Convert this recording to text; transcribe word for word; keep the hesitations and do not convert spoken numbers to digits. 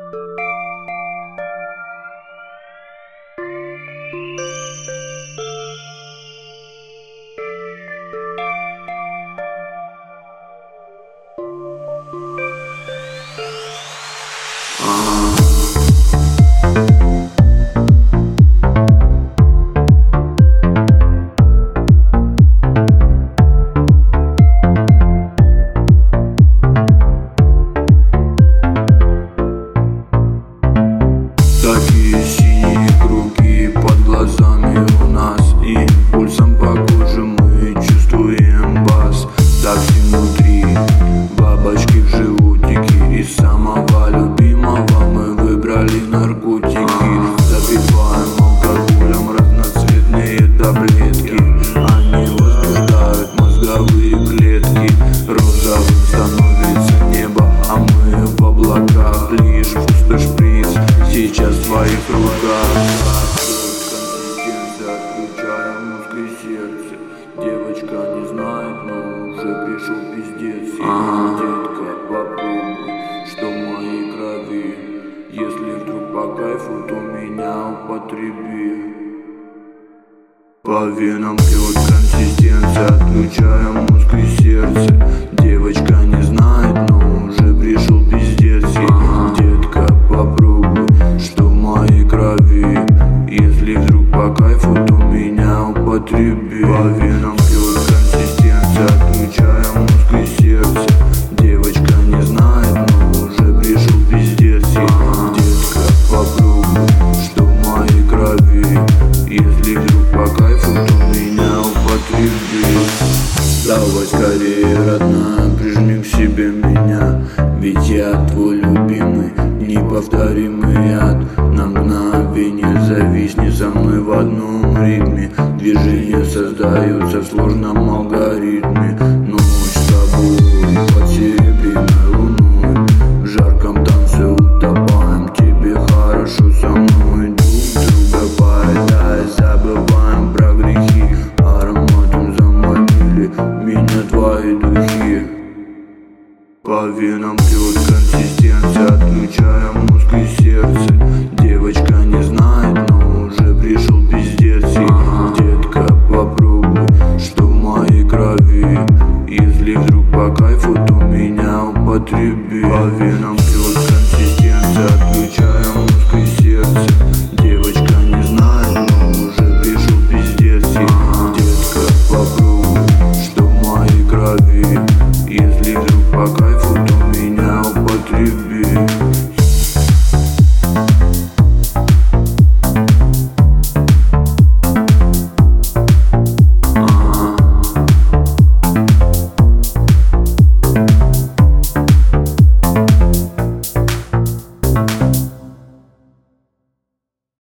Такие синие круги под глазами у нас, и пульсом по коже мы чувствуем бас. Такси внутри, бабочки в животике, из самого любимого мы выбрали наркотики. Запиваем алкоголем разноцветные таблетки, они возбуждают мозговые клетки. Розовым становится небо, а мы в облаках, лишь пустой шприц сейчас в твоих руках. Консистенция, отключаем мозг и сердце. Девочка не знает, но уже пришел пиздец. Ага. Детка, попробуй, что в моей крови. Если вдруг по кайфу, то меня употреби. По венам бьет консистенция, отключаем мозг и сердце. Девочка не знает, но уже пришел пиздец. Ага. Детка, попробуй, что в моей крови. Если вдруг по кайфу, то меня употреби. По венам бьет консистенция, отключаем мозг и сердце. Девочка не знает, но уже пришел пиздец. Ага. Детка, попробуй, что в моей крови. Если вдруг по кайфу, то меня употреби. Давай скорее, родная, прижми к себе меня, ведь я твой любимый, неповторимый яд. На мгновение зависни со мной в одной